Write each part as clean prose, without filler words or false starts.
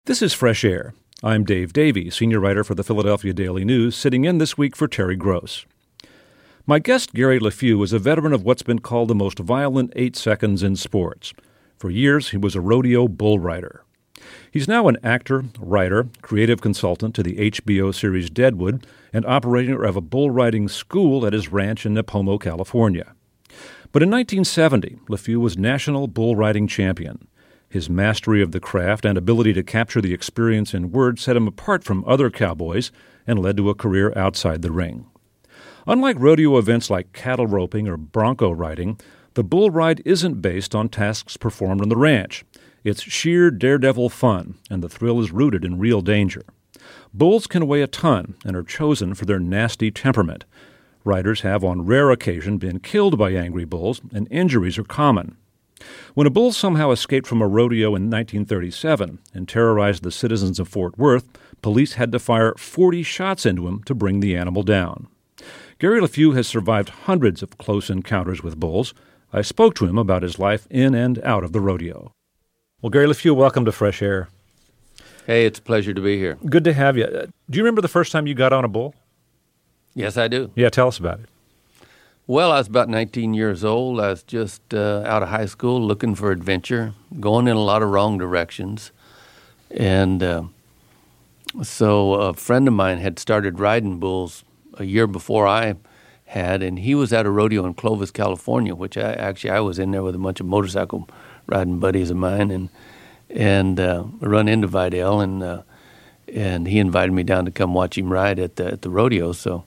This is Fresh Air. I'm Dave Davey, senior writer for the Philadelphia Daily News, sitting in this week for Terry Gross. My guest, Gary LeFew, is a veteran of what's been called the most violent 8 seconds in sports. For years, he was a rodeo bull rider. He's now an actor, writer, creative consultant to the HBO series Deadwood, and operator of a bull riding school at his ranch in Nipomo, California. But in 1970, LeFew was national bull riding champion. His mastery of the craft and ability to capture the experience in words set him apart from other cowboys and led to a career outside the ring. Unlike rodeo events like cattle roping or bronco riding, the bull ride isn't based on tasks performed on the ranch. It's sheer daredevil fun, and the thrill is rooted in real danger. Bulls can weigh a ton and are chosen for their nasty temperament. Riders have on rare occasion been killed by angry bulls, and injuries are common. When a bull somehow escaped from a rodeo in 1937 and terrorized the citizens of Fort Worth, police had to fire 40 shots into him to bring the animal down. Gary LeFew has survived hundreds of close encounters with bulls. I spoke to him about his life in and out of the rodeo. Well, Gary LeFew, welcome to Fresh Air. Hey, it's a pleasure to be here. Good to have you. Do you remember the first time you got on a bull? Yes, I do. Yeah, tell us about it. Well, I was about 19 years old. I was just out of high school looking for adventure, going in a lot of wrong directions. And so a friend of mine had started riding bulls a year before I had, and he was at a rodeo in Clovis, California, which I was in there with a bunch of motorcycle riding buddies of mine, and run into Vidal, and he invited me down to come watch him ride at the rodeo. So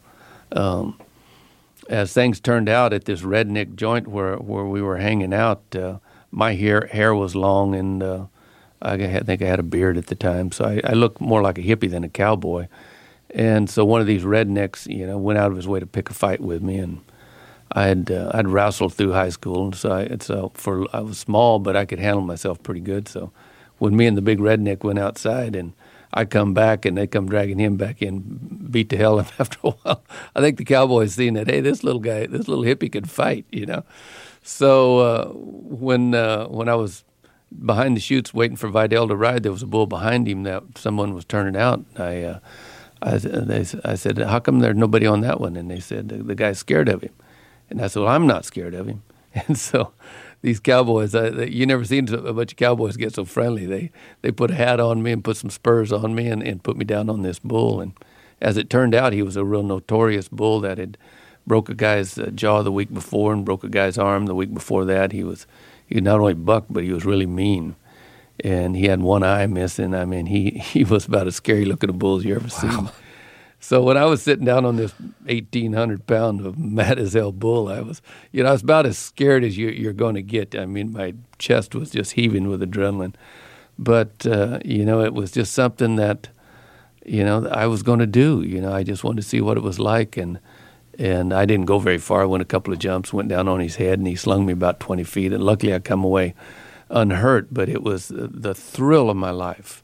as things turned out at this redneck joint where we were hanging out, my hair was long, and I think I had a beard at the time, so I looked more like a hippie than a cowboy. And so one of these rednecks, went out of his way to pick a fight with me, and I'd wrestled through high school, and so I was small, but I could handle myself pretty good. So when me and the big redneck went outside, and I come back, and they come dragging him back in, beat the hell out of him after a while. I think the cowboys seen that, hey, this little hippie could fight, So when I was behind the chutes waiting for Vidal to ride, there was a bull behind him that someone was turning out. I said, how come there's nobody on that one? And they said, the guy's scared of him. And I said, well, I'm not scared of him. And so these cowboys, you never seen a bunch of cowboys get so friendly. They put a hat on me and put some spurs on me and put me down on this bull. And as it turned out, he was a real notorious bull that had broke a guy's jaw the week before and broke a guy's arm the week before that. He not only bucked, but he was really mean. And he had one eye missing. I mean, he was about as scary looking a bull as you ever seen. So when I was sitting down on this 1,800-pound of mad as hell bull, I was about as scared as you're going to get. I mean, my chest was just heaving with adrenaline. But, it was just something that, I was going to do. I just wanted to see what it was like. And I didn't go very far. I went a couple of jumps, went down on his head, and he slung me about 20 feet. And luckily I come away unhurt, but it was the thrill of my life.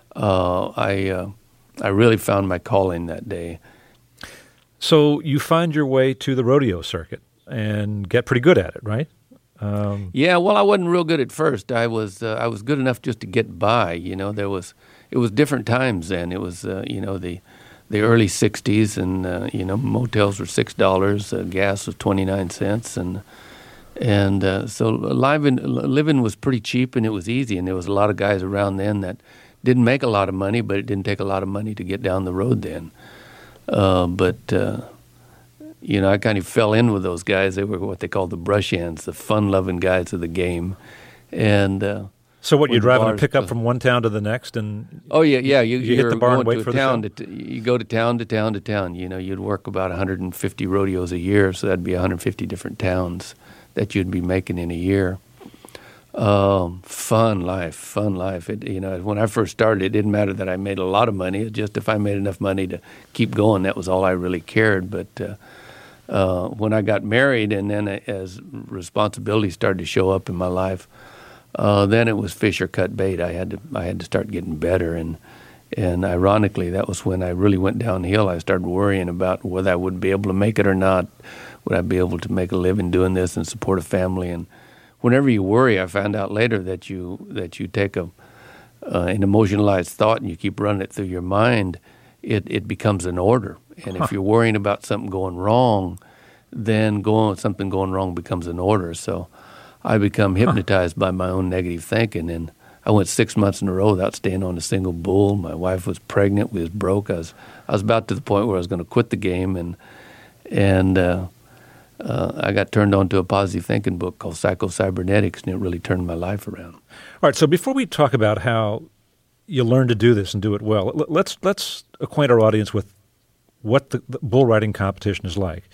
I really found my calling that day. So you find your way to the rodeo circuit and get pretty good at it, right? Yeah, well, I wasn't real good at first. I was good enough just to get by. It was different times then. It was the early '60s, and motels were $6, gas was 29 cents, and so living was pretty cheap, and it was easy. And there was a lot of guys around then that didn't make a lot of money, but it didn't take a lot of money to get down the road then. I kind of fell in with those guys. They were what they called the brush hands, the fun-loving guys of the game. And so what, you're driving a pickup from one town to the next? And oh, yeah. You hit the bar and wait for the show? You go to town to town to town. You'd work about 150 rodeos a year, so that'd be 150 different towns that you'd be making in a year. Fun life. When I first started, it didn't matter that I made a lot of money. It just if I made enough money to keep going, that was all I really cared. But when I got married, and then as responsibility started to show up in my life, then it was fish or cut bait. I had to start getting better, and ironically, that was when I really went downhill. I started worrying about whether I would be able to make it or not. Would I be able to make a living doing this and support a family? And whenever you worry, I found out later that you take an emotionalized thought and you keep running it through your mind, it becomes an order. And if you're worrying about something going wrong, then something going wrong becomes an order. So I become hypnotized by my own negative thinking, and I went 6 months in a row without staying on a single bull. My wife was pregnant. We was broke. I was about to the point where I was going to quit the game, and I got turned on to a positive thinking book called Psycho-Cybernetics, and it really turned my life around. All right, so before we talk about how you learn to do this and do it well, let's acquaint our audience with what the bull riding competition is like.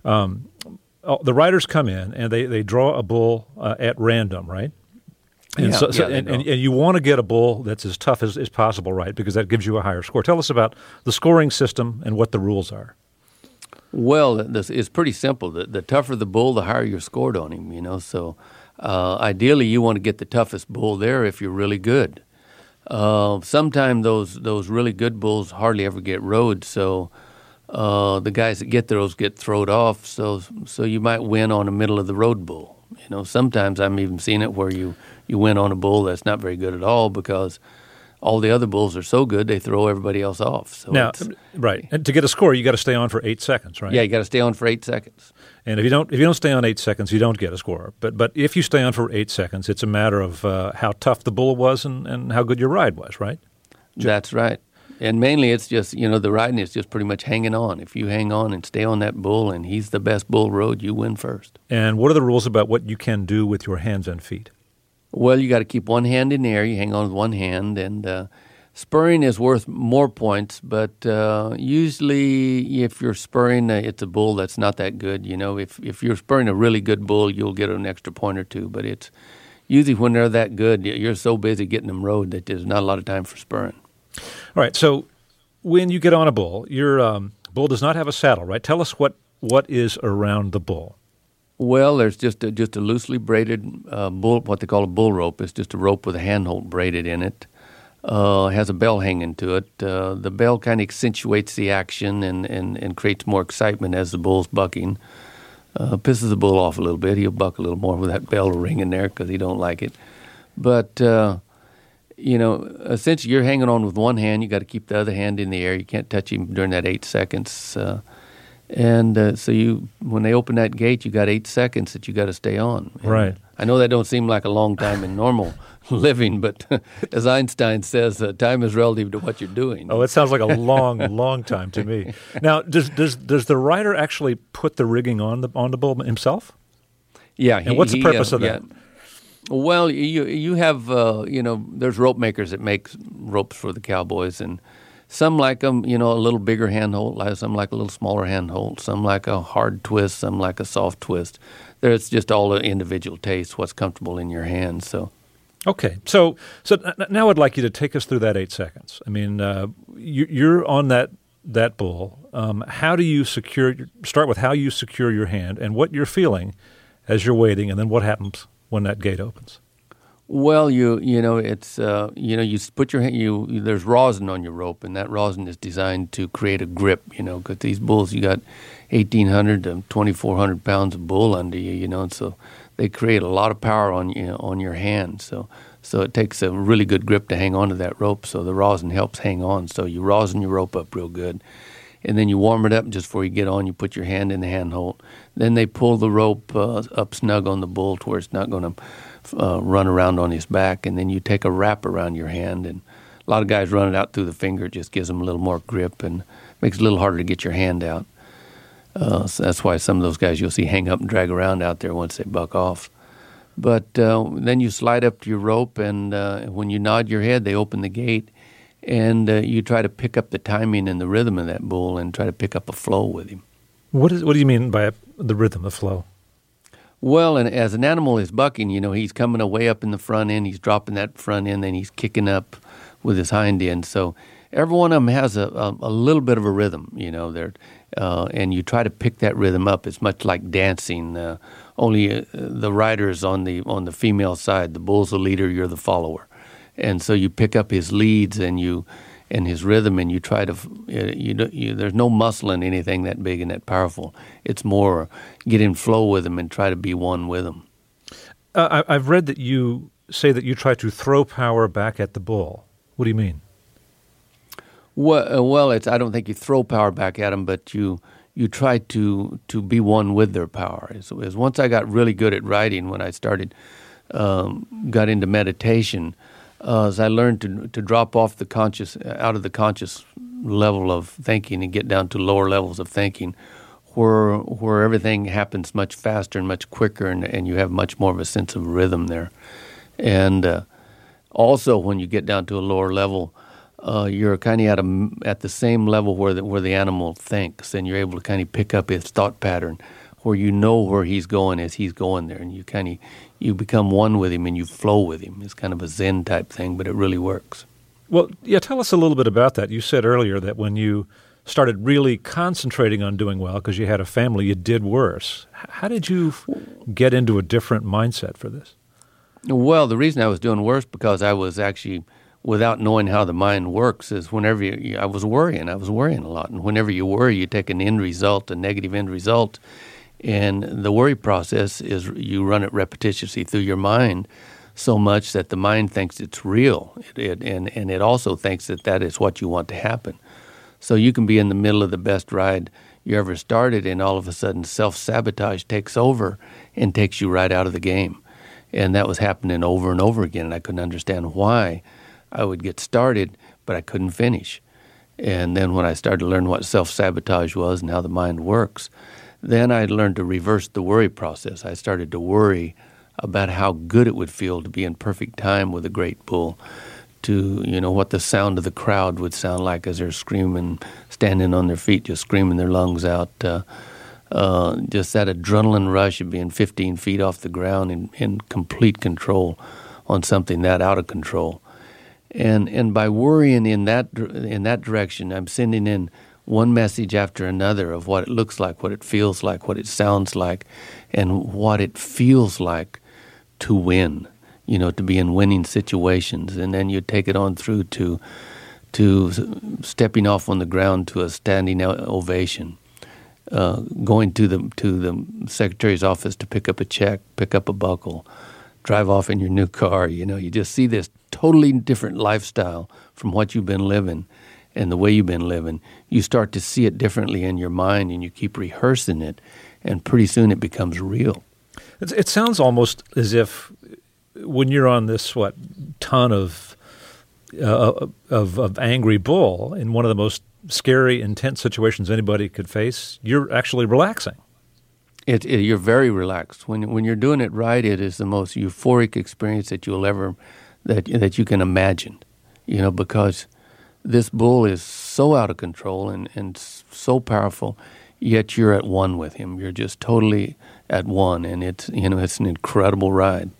The riders come in and they draw a bull at random, right? And and you want to get a bull that's as tough as possible, right? Because that gives you a higher score. Tell us about the scoring system and what the rules are. Well, it's pretty simple. The tougher the bull, the higher your scored on him. So ideally, you want to get the toughest bull there if you're really good. Sometimes those really good bulls hardly ever get rode, so the guys that get those get throwed off. So you might win on a middle of the road bull. Sometimes I'm even seen it where you win on a bull that's not very good at all because all the other bulls are so good they throw everybody else off. So now, right, and to get a score, you got to stay on for 8 seconds, right? Yeah, you got to stay on for 8 seconds. And if you don't stay on 8 seconds, you don't get a score. But if you stay on for 8 seconds, it's a matter of how tough the bull was and how good your ride was, right? That's right. And mainly it's just, the riding is just pretty much hanging on. If you hang on and stay on that bull and he's the best bull rode, you win first. And what are the rules about what you can do with your hands and feet? Well, you got to keep one hand in the air. You hang on with one hand. And spurring is worth more points. But usually if you're spurring, it's a bull that's not that good. If you're spurring a really good bull, you'll get an extra point or two. But it's usually when they're that good, you're so busy getting them rode that there's not a lot of time for spurring. All right, so when you get on a bull, your bull does not have a saddle, right? Tell us what is around the bull. Well, there's just a loosely braided bull, what they call a bull rope. It's just a rope with a handhold braided in it. It has a bell hanging to it. The bell kind of accentuates the action and creates more excitement as the bull's bucking. Pisses the bull off a little bit. He'll buck a little more with that bell ringing there because he don't like it. But essentially you're hanging on with one hand. You got to keep the other hand in the air. You can't touch him during that 8 seconds. So when they open that gate, you got 8 seconds that you got to stay on. And right. I know that don't seem like a long time in normal living, but as Einstein says, time is relative to what you're doing. Oh, it sounds like a long, long time to me. Now, does the rider actually put the rigging on the bull himself? Yeah. And what's the purpose of that? Yeah. Well, you have, there's rope makers that make ropes for the cowboys, and some like them, a little bigger handhold, some like a little smaller handhold, some like a hard twist, some like a soft twist. There's just all the individual tastes, what's comfortable in your hand. So, okay. So now I'd like you to take us through that 8 seconds. I mean, you're on that bull. How do you start with how you secure your hand and what you're feeling as you're waiting, and then what happens when that gate opens? Well, you put your hand. There's rosin on your rope, and that rosin is designed to create a grip. Because these bulls, you got 1,800 to 2,400 pounds of bull under you. And so they create a lot of power on your hand. So it takes a really good grip to hang onto that rope. So the rosin helps hang on. So you rosin your rope up real good, and then you warm it up just before you get on. You put your hand in the handhold. Then they pull the rope up snug on the bull to where it's not going to run around on his back, and then you take a wrap around your hand. And a lot of guys run it out through the finger. It just gives them a little more grip and makes it a little harder to get your hand out. So that's why some of those guys you'll see hang up and drag around out there once they buck off. But then you slide up to your rope, and when you nod your head, they open the gate, and you try to pick up the timing and the rhythm of that bull and try to pick up a flow with him. What do you mean by the rhythm, the flow? Well, and as an animal is bucking, he's coming way up in the front end, he's dropping that front end, then he's kicking up with his hind end. So every one of them has a little bit of a rhythm, and you try to pick that rhythm up. It's much like dancing. Only the rider's on the female side. The bull's the leader, you're the follower. And so you pick up his leads and his rhythm, and you try to there's no muscle in anything that big and that powerful. It's more get in flow with him and try to be one with him. I've read that you say that you try to throw power back at the bull. What do you mean? Well, I don't think you throw power back at them, but you try to be one with their power. As once I got really good at writing, when I got into meditation, as I learned to drop off out of the conscious level of thinking and get down to lower levels of thinking, where everything happens much faster and much quicker, and you have much more of a sense of rhythm there. And also, when you get down to a lower level, you're kind of at the same level where the animal thinks, and you're able to kind of pick up his thought pattern, where you know where he's going as he's going there, and you become one with him and you flow with him. It's kind of a Zen type thing, but it really works. Well, yeah, tell us a little bit about that. You said earlier that when you started really concentrating on doing well because you had a family, you did worse. How did you get into a different mindset for this? Well, the reason I was doing worse because I was actually, without knowing how the mind works, is whenever I was worrying a lot. And whenever you worry, you take an end result, a negative end result. And the worry process is you run it repetitiously through your mind so much that the mind thinks it's real. And it also thinks that is what you want to happen. So you can be in the middle of the best ride you ever started, and all of a sudden self-sabotage takes over and takes you right out of the game. And that was happening over and over again, and I couldn't understand why. I would get started, but I couldn't finish. And then when I started to learn what self-sabotage was and how the mind works, then I learned to reverse the worry process. I started to worry about how good it would feel to be in perfect time with a great bull, to, what the sound of the crowd would sound like as they're screaming, standing on their feet, just screaming their lungs out. Just that adrenaline rush of being 15 feet off the ground in complete control on something that out of control. And by worrying in that direction, I'm sending in one message after another of what it looks like, what it feels like, what it sounds like, and what it feels like to win, to be in winning situations. And then you take it on through to stepping off on the ground to a standing ovation, going to the secretary's office to pick up a check, pick up a buckle, drive off in your new car. You just see this totally different lifestyle from what you've been living and the way you've been living. You start to see it differently in your mind, and you keep rehearsing it, and pretty soon it becomes real. It sounds almost as if when you're on this ton of angry bull in one of the most scary, intense situations anybody could face, you're actually relaxing. You're very relaxed when you're doing it right. It is the most euphoric experience that you'll ever that you can imagine. Because this bull is so out of control and so powerful, yet you're at one with him. You're just totally at one, and it's an incredible ride.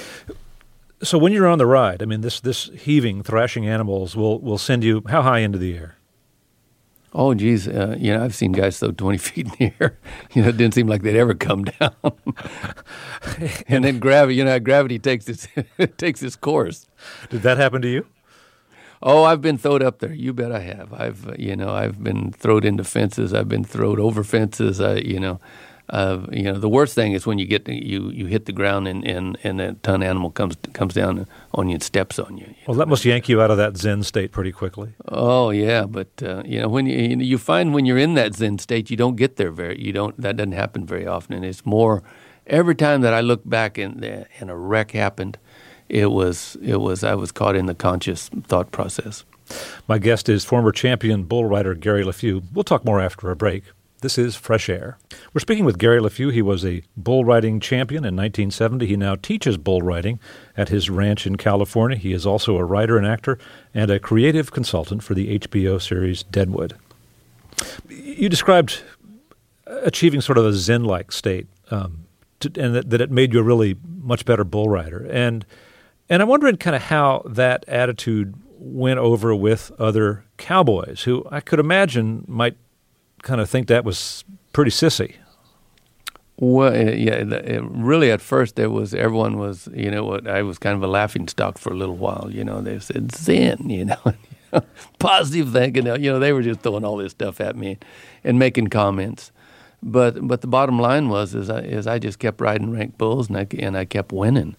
So when you're on the ride, I mean, this heaving, thrashing animals will send you how high into the air? Oh, geez. I've seen guys throw 20 feet in the air. It didn't seem like they'd ever come down. And then gravity takes its course. Did that happen to you? Oh, I've been thrown up there. You bet I have. I've been thrown into fences. I've been thrown over fences. The worst thing is when you hit the ground and a ton animal comes down on you and steps on you. Well, that must yank you out of that Zen state pretty quickly. Oh yeah, but when you find when you're in that Zen state, you don't get there that doesn't happen very often, and it's more every time that I look back and a wreck happened. I was caught in the conscious thought process. My guest is former champion bull rider Gary LeFew. We'll talk more after a break. This is Fresh Air. We're speaking with Gary LeFew. He was a bull riding champion in 1970. He now teaches bull riding at his ranch in California. He is also a writer and actor and a creative consultant for the HBO series Deadwood. You described achieving sort of a Zen-like state, and that it made you a really much better bull rider. And I'm wondering kind of how that attitude went over with other cowboys who I could imagine might kind of think that was pretty sissy. Well, really at first everyone was, I was kind of a laughingstock for a little while. They said Zen, positive thinking. They were just throwing all this stuff at me and making comments. But the bottom line was I just kept riding ranked bulls and I kept winning.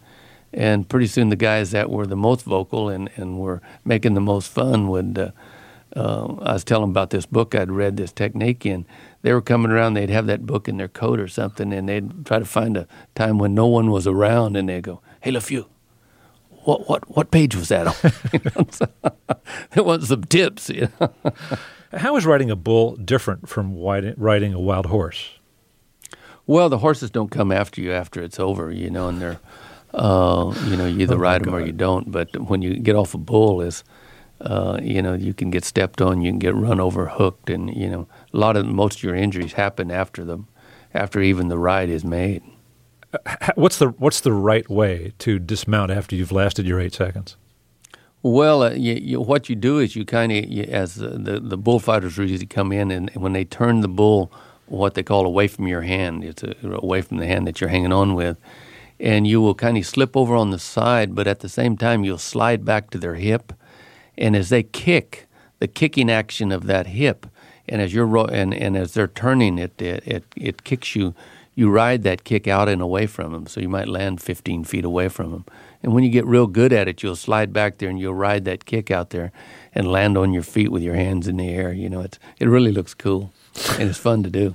And pretty soon the guys that were the most vocal and were making the most fun would, I was telling them about this book I'd read, this technique, and they were coming around, they'd have that book in their coat or something, and they'd try to find a time when no one was around, and they'd go, "Hey, LeFew, what page was that on?" So, they want some tips. How is riding a bull different from riding a wild horse? Well, the horses don't come after you after it's over, and they're, you either ride them or you don't. But when you get off a bull, you can get stepped on, you can get run over, hooked, and most of your injuries happen after even the ride is made. What's the right way to dismount after you've lasted your 8 seconds? Well, what you do is you kind of, as the bullfighters usually come in, and when they turn the bull, what they call away from your hand, it's away from the hand that you're hanging on with, and you will kind of slip over on the side, but at the same time you'll slide back to their hip, and as they kick, the kicking action of that hip, and as you're and as they're turning it kicks you. You ride that kick out and away from them, so you might land 15 feet away from them. And when you get real good at it, you'll slide back there and you'll ride that kick out there and land on your feet with your hands in the air. It really looks cool, and it's fun to do.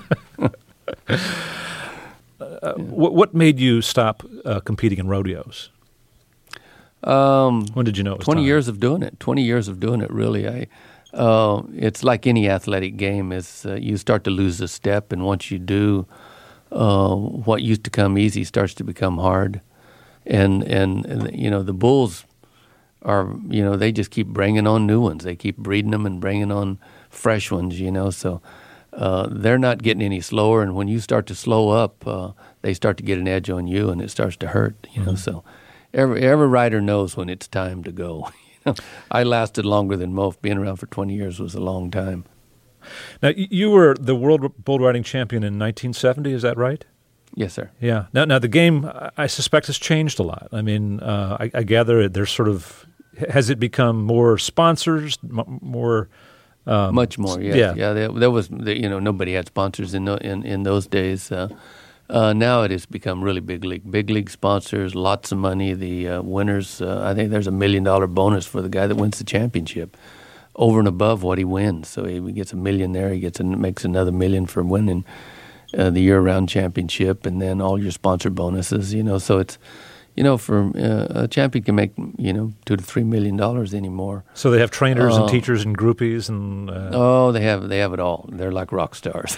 What made you stop competing in rodeos? When did you know it was 20 time? years of doing it. 20 years of doing it, really. It's like any athletic game. You start to lose a step, and once you do, what used to come easy starts to become hard, and the bulls are they just keep bringing on new ones. They keep breeding them and bringing on fresh ones. So they're not getting any slower. And when you start to slow up, they start to get an edge on you, and it starts to hurt. So every rider knows when it's time to go. I lasted longer than most. Being around for 20 years was a long time. Now, you were the world bull riding champion in 1970, is that right? Yes, sir. Yeah. Now the game, I suspect, has changed a lot. I mean, I gather there's has it become more sponsors, more? Much more, yes. Yeah. There was, nobody had sponsors in those days. Now it has become really big league sponsors, lots of money. The winners, I think there's $1 million bonus for the guy that wins the championship, over and above what he wins. So he gets $1 million there. He makes another $1 million for winning the year-round championship, and then all your sponsor bonuses. So it's, for a champion can make $2 to $3 million anymore. So they have trainers and teachers and groupies and. They have it all. They're like rock stars.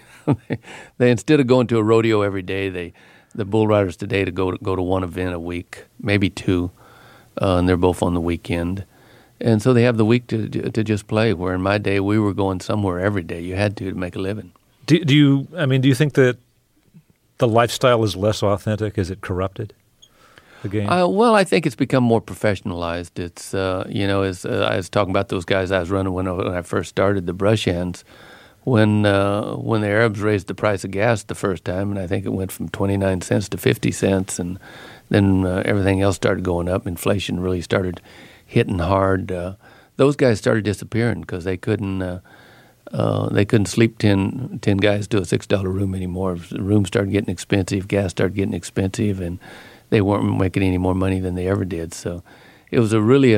They instead of going to a rodeo every day, the bull riders today go to one event a week, maybe two, and they're both on the weekend. And so they have the week to just play, where in my day we were going somewhere every day. You had to make a living. Do you think that the lifestyle is less authentic? Is it corrupted, the game? Well, I think it's become more professionalized. It's, as I was talking about those guys I was running when I first started, the brush hands, when the Arabs raised the price of gas the first time, and I think it went from 29 cents to 50 cents, and then everything else started going up. Inflation really started hitting hard. Those guys started disappearing because they couldn't sleep 10 guys to a $6 room anymore. The room started getting expensive, gas started getting expensive, and they weren't making any more money than they ever did. So it was really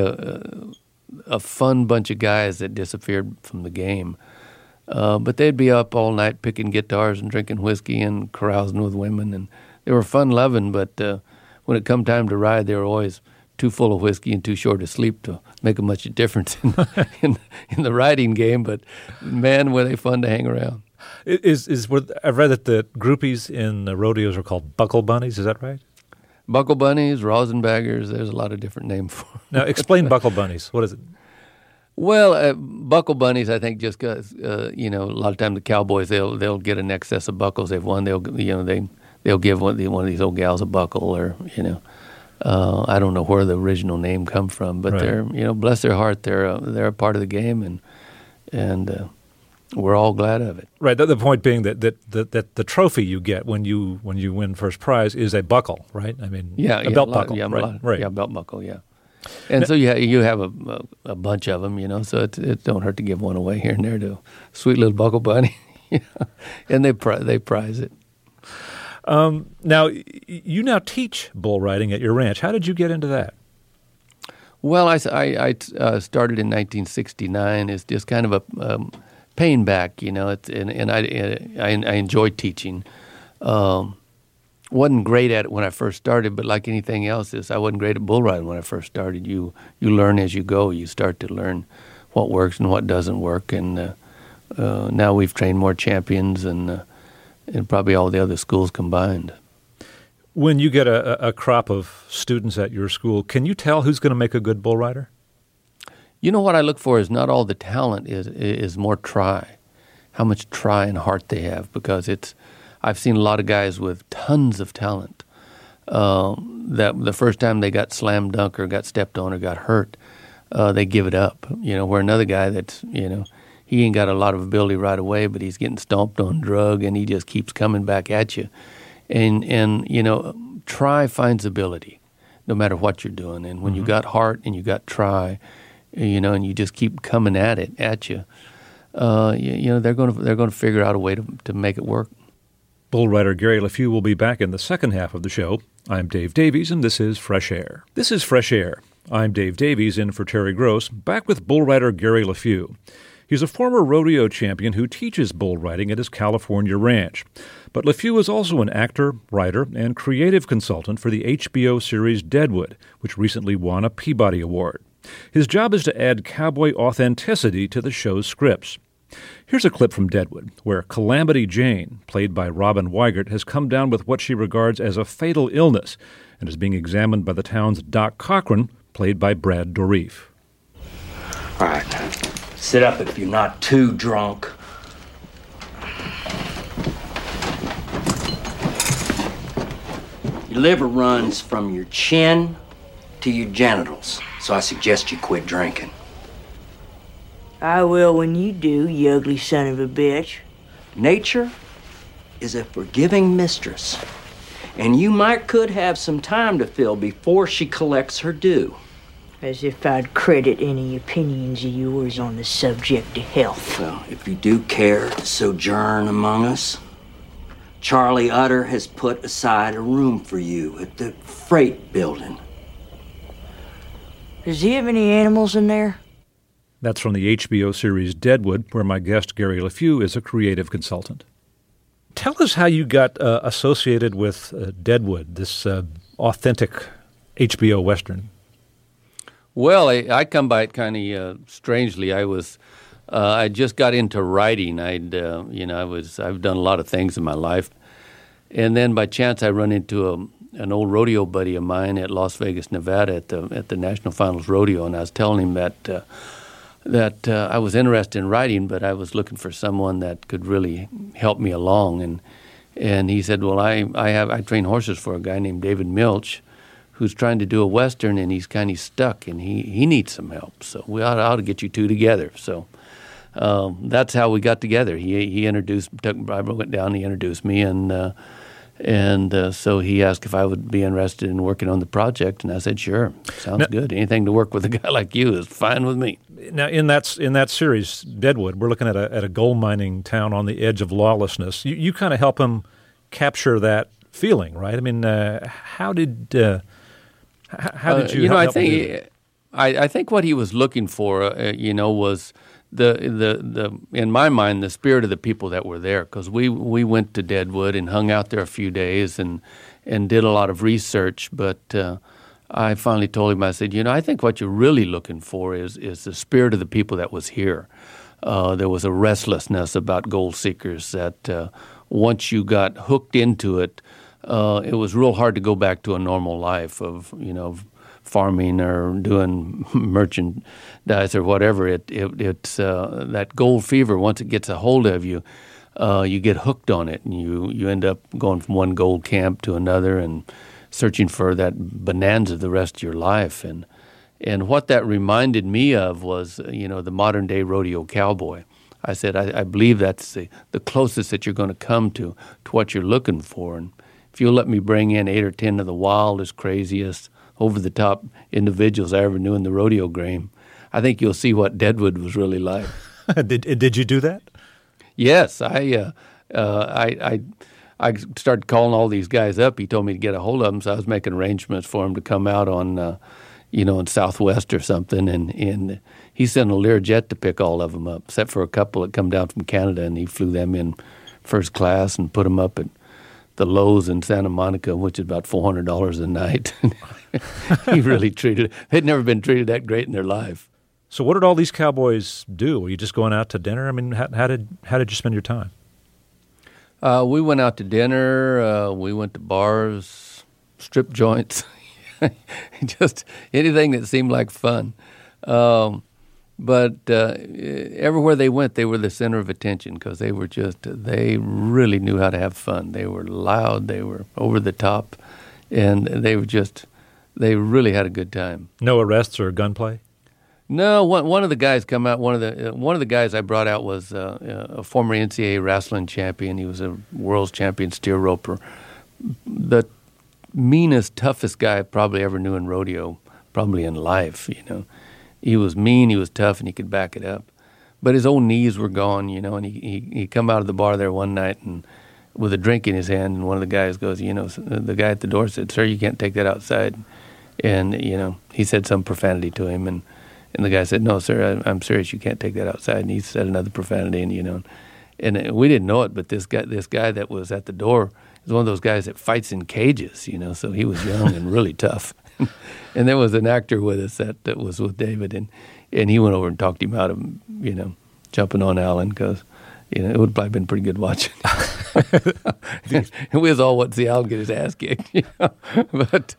a fun bunch of guys that disappeared from the game. But they'd be up all night picking guitars and drinking whiskey and carousing with women, and they were fun-loving, but when it come time to ride, they were always too full of whiskey and too short of sleep to make a much difference in the riding game. But man, were they fun to hang around. I've read that the groupies in the rodeos are called buckle bunnies. Is that right? Buckle bunnies, rosinbaggers. There's a lot of different names for them. Now, explain buckle bunnies. What is it? Well, buckle bunnies, I think, just because a lot of times the cowboys they'll get an excess of buckles they've won. They'll give one of these old gals a buckle, or I don't know where the original name come from, but right. They're bless their heart, they're a part of the game, and we're all glad of it. Right. The point being that the trophy you get when you win first prize is a buckle, right? I mean, a belt buckle, right? Yeah, belt buckle, yeah. And so you have a bunch of them, so it don't hurt to give one away here and there to a sweet little buckle bunny, and they prize it. Now, you now teach bull riding at your ranch. How did you get into that? Well, I started in 1969 as just kind of a paying back, you know. And I enjoyed teaching. Wasn't great at it when I first started, but like anything else, I wasn't great at bull riding when I first started. You learn as you go. You start to learn what works and what doesn't work, and now we've trained more champions and probably all the other schools combined. When you get a crop of students at your school, can you tell who's going to make a good bull rider? You know, what I look for is not all the talent, is more try, how much try and heart they have, because I've seen a lot of guys with tons of talent that the first time they got slam dunk or got stepped on or got hurt, they give it up. You know, where another guy that's, you know, he ain't got a lot of ability right away, but he's getting stomped on drug and he just keeps coming back at you. And you know, try finds ability no matter what you're doing. And when you got heart and you got try, you know, and you just keep coming at you, you know, they're going to figure out a way to make it work. Bull rider Gary LeFew will be back in the second half of the show. I'm Dave Davies, and this is Fresh Air. This is Fresh Air. I'm Dave Davies, in for Terry Gross, back with bull rider Gary LeFew. He's a former rodeo champion who teaches bull riding at his California ranch. But LeFew is also an actor, writer, and creative consultant for the HBO series Deadwood, which recently won a Peabody Award. His job is to add cowboy authenticity to the show's scripts. Here's a clip from Deadwood, where Calamity Jane, played by Robin Weigert, has come down with what she regards as a fatal illness and is being examined by the town's Doc Cochran, played by Brad Dourif. All right. Sit up if you're not too drunk. Your liver runs from your chin to your genitals, so I suggest you quit drinking. I will when you do, you ugly son of a bitch. Nature is a forgiving mistress, and you could have some time to fill before she collects her due. As if I'd credit any opinions of yours on the subject of health. Well, if you do care to sojourn among us, Charlie Utter has put aside a room for you at the Freight Building. Does he have any animals in there? That's from the HBO series Deadwood, where my guest Gary LeFew is a creative consultant. Tell us how you got associated with Deadwood, this authentic HBO Western. Well, I come by it kind of strangely. I just got into writing. I've done a lot of things in my life, and then by chance I run into an old rodeo buddy of mine at Las Vegas, Nevada, at the National Finals Rodeo, and I was telling him that I was interested in writing, but I was looking for someone that could really help me along. And he said, well, I train horses for a guy named David Milch, who's trying to do a Western, and he's kind of stuck, and he needs some help. So we ought to get you two together. So that's how we got together. He introduced, I went down, he introduced me, and so he asked if I would be interested in working on the project, and I said, sure, sounds good. Anything to work with a guy like you is fine with me. Now, in that series, Deadwood, we're looking at a gold mining town on the edge of lawlessness. You kind of help him capture feeling, right? I mean, how did you? I think what he was looking for, was the in my mind the spirit of the people that were there, because we went to Deadwood and hung out there a few days and did a lot of research, but I finally told him, I said, I think what you're really looking for is the spirit of the people that was here. There was a restlessness about gold seekers that once you got hooked into it, it was real hard to go back to a normal life of farming or doing merchandise or whatever. It's that gold fever. Once it gets a hold of you, you get hooked on it, and you end up going from one gold camp to another and searching for that bonanza the rest of your life. And what that reminded me of was the modern day rodeo cowboy. I said I believe that's the closest that you're going to come to what you're looking for. And if you'll let me bring in 8 or 10 of the wildest, craziest, over-the-top individuals I ever knew in the rodeo game, I think you'll see what Deadwood was really like. Did you do that? Yes, I started calling all these guys up. He told me to get a hold of them, so I was making arrangements for him to come out on, in Southwest or something. And he sent a Learjet to pick all of them up, except for a couple that come down from Canada, and he flew them in first class and put them up at the Lowe's in Santa Monica, which is about $400 a night. He really they'd never been treated that great in their life. So what did all these cowboys do? Were you just going out to dinner? I mean, how did you spend your time? We went out to dinner. We went to bars, strip joints, just anything that seemed like fun. But everywhere they went, they were the center of attention because they really knew how to have fun. They were loud, they were over the top, and they really had a good time. No arrests or gunplay? No, one of the guys come out. One of the guys I brought out was a former NCAA wrestling champion. He was a world's champion steer roper. The meanest, toughest guy I probably ever knew in rodeo, probably in life. He was mean, he was tough, and he could back it up. But his old knees were gone. And he come out of the bar there one night and with a drink in his hand, and one of the guys goes, the guy at the door said, "Sir, you can't take that outside." And he said some profanity to him, and the guy said, "No, sir, I'm serious. You can't take that outside." And he said another profanity, and we didn't know it, but this guy that was at the door is one of those guys that fights in cages, so he was young and really tough. And there was an actor with us that was with David, and he went over and talked him out of, jumping on Alan because, it would have probably been pretty good watching. We was all want to see Alan get his ass kicked, but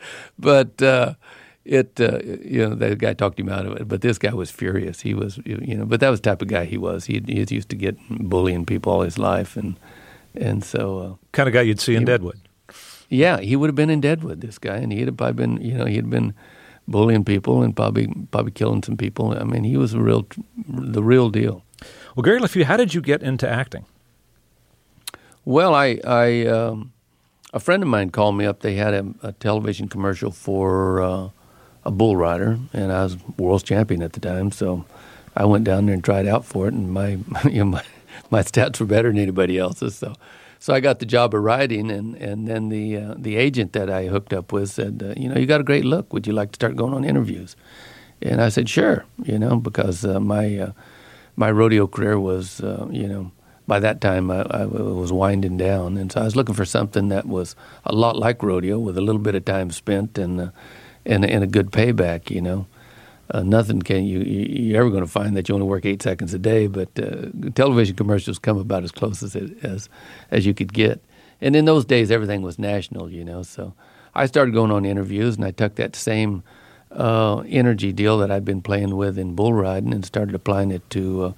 the guy talked him out of it. But this guy was furious. He was, but that was the type of guy he was. He used to get bullying people all his life, and so kind of guy you'd see in Deadwood. Yeah, he would have been in Deadwood, this guy, and he'd have probably been, he had been bullying people and probably killing some people. I mean, he was the real deal. Well, Gary LeFew, how did you get into acting? Well, a friend of mine called me up. They had a television commercial for a bull rider, and I was world's champion at the time, so I went down there and tried out for it, and my stats were better than anybody else's, So I got the job of riding, and then the agent that I hooked up with said, you got a great look. Would you like to start going on interviews? And I said, sure, because my rodeo career was, by that time I was winding down. And so I was looking for something that was a lot like rodeo with a little bit of time spent and a good payback, Nothing you're ever going to find that you only work 8 seconds a day, but television commercials come about as close as you could get. And in those days, everything was national, So I started going on interviews, and I took that same energy deal that I'd been playing with in bull riding and started applying it to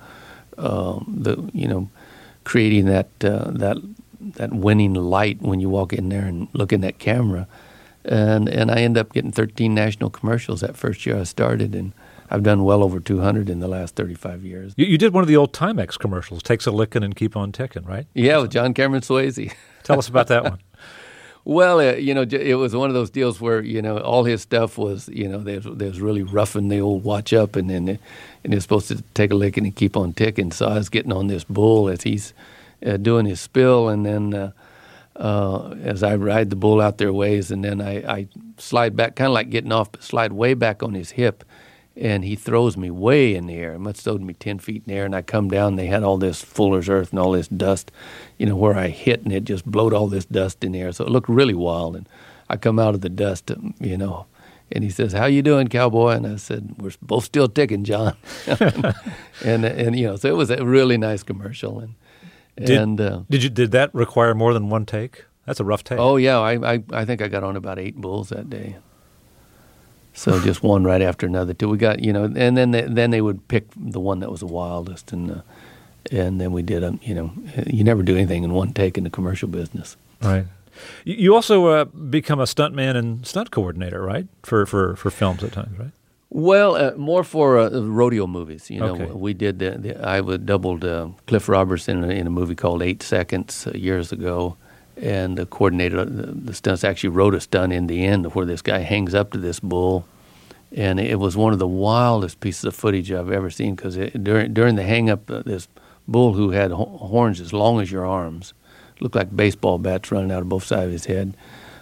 creating that winning light when you walk in there and look in that camera. And I ended up getting 13 national commercials that first year I started, and I've done well over 200 in the last 35 years. You did one of the old Timex commercials, Takes a Lickin' and Keep on Tickin', right? Yeah, with John Cameron Swayze. Tell us about that one. Well, it was one of those deals where, all his stuff was, there's really roughing the old watch up, and he's supposed to take a licking and keep on ticking. So I was getting on this bull as he's doing his spill, and then as I ride the bull out their ways, and then I slide back, kind of like getting off, but slide way back on his hip, and he throws me way in the air. He must have thrown me 10 feet in the air, and I come down, and they had all this fuller's earth and all this dust, where I hit, and it just blowed all this dust in the air. So it looked really wild, and I come out of the dust, and he says, "How you doing, cowboy?" And I said, "We're both still ticking, John." and so it was a really nice commercial, Did that require more than one take? That's a rough take. Oh yeah, I think I got on about 8 bulls that day. So just one right after another till we got and then they would pick the one that was the wildest, and then we did you never do anything in one take in the commercial business. Right. You also become a stuntman and stunt coordinator, right? For films at times, right? Well, more for rodeo movies. Okay. We did I doubled Cliff Robertson in a movie called 8 Seconds years ago, and coordinated the stunts. Actually wrote a stunt in the end where this guy hangs up to this bull, and it was one of the wildest pieces of footage I've ever seen because during the hang up, this bull who had horns as long as your arms, looked like baseball bats running out of both sides of his head.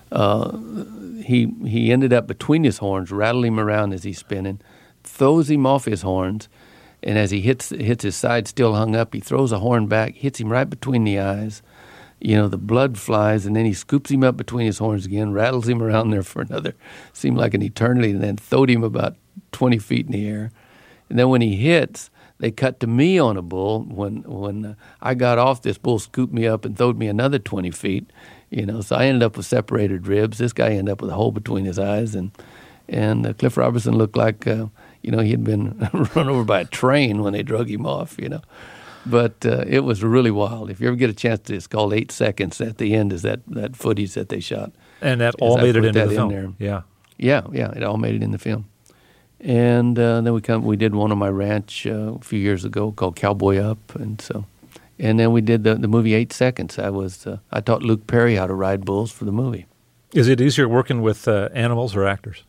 He ended up between his horns, rattled him around as he's spinning, throws him off his horns, and as he hits his side still hung up, he throws a horn back, hits him right between the eyes. The blood flies, and then he scoops him up between his horns again, rattles him around there for seemed like an eternity, and then throwed him about 20 feet in the air. And then when he hits, they cut to me on a bull. When I got off, this bull scooped me up and throwed me another 20 feet. So I ended up with separated ribs. This guy ended up with a hole between his eyes, and Cliff Robertson looked like he had been run over by a train when they drug him off. But it was really wild. If you ever get a chance to, it's called 8 Seconds. At the end is that footage that they shot, and that all made it into the film. There. Yeah, it all made it in the film. And then we did one on my ranch a few years ago called Cowboy Up, and then we did the movie 8 Seconds. I taught Luke Perry how to ride bulls for the movie. Is it easier working with animals or actors?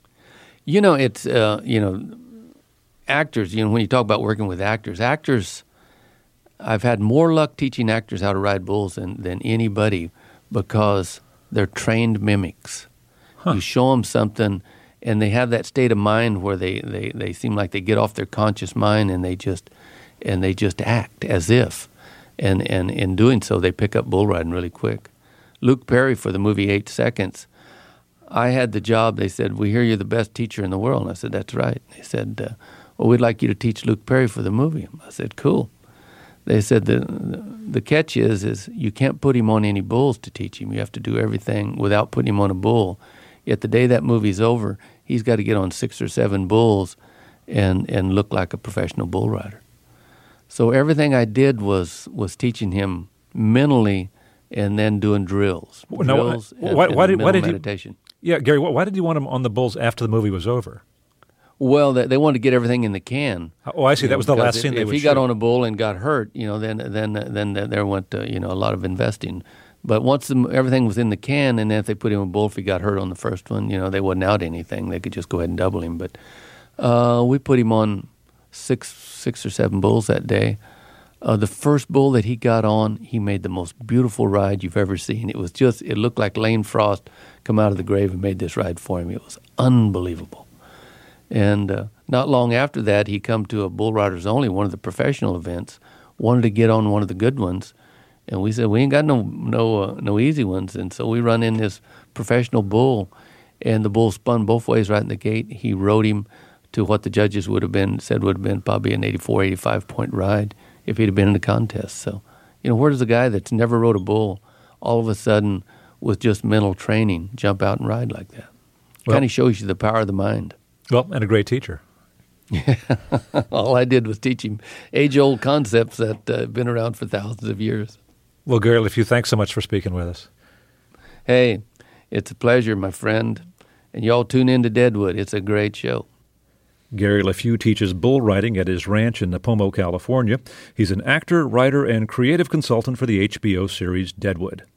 It's actors. When you talk about working with actors, I've had more luck teaching actors how to ride bulls than anybody, because they're trained mimics. You show them something, and they have that state of mind where they seem like they get off their conscious mind, and they just act as if, and in doing so, they pick up bull riding really quick. Luke Perry, for the movie 8 Seconds, I had the job. They said, "We hear you're the best teacher in the world." And I said, "That's right." They said, "Well, we'd like you to teach Luke Perry for the movie." I said, "Cool." They said the catch is you can't put him on any bulls to teach him. You have to do everything without putting him on a bull. Yet the day that movie's over, he's got to get on 6 or 7 bulls and look like a professional bull rider. So everything I did was teaching him mentally, and then doing drills. Why did meditation. Yeah, Gary, why did you want him on the bulls after the movie was over? Well, they wanted to get everything in the can. Oh, I see. That was the last scene they would shoot. If he got on a bull and got hurt, then there went a lot of investing. But once everything was in the can, and then if they put him on a bull, if he got hurt on the first one, they wasn't out anything. They could just go ahead and double him. But we put him on six or 7 bulls that day. The first bull that he got on, he made the most beautiful ride you've ever seen. It looked like Lane Frost come out of the grave and made this ride for him. It was unbelievable. And not long after that, he come to a Bull Riders Only, one of the professional events, wanted to get on one of the good ones. And we said, we ain't got no easy ones. And so we run in this professional bull, and the bull spun both ways right in the gate. He rode him to what the judges would have been probably an 84, 85-point ride if he'd have been in the contest. So, where does a guy that's never rode a bull all of a sudden with just mental training jump out and ride like that? Kind of shows you the power of the mind. Well, and a great teacher. All I did was teach him age-old concepts that have been around for thousands of years. Well, Gary LeFew, thanks so much for speaking with us. Hey, it's a pleasure, my friend. And y'all tune in to Deadwood. It's a great show. Gary LeFew teaches bull riding at his ranch in Nipomo, California. He's an actor, writer, and creative consultant for the HBO series Deadwood.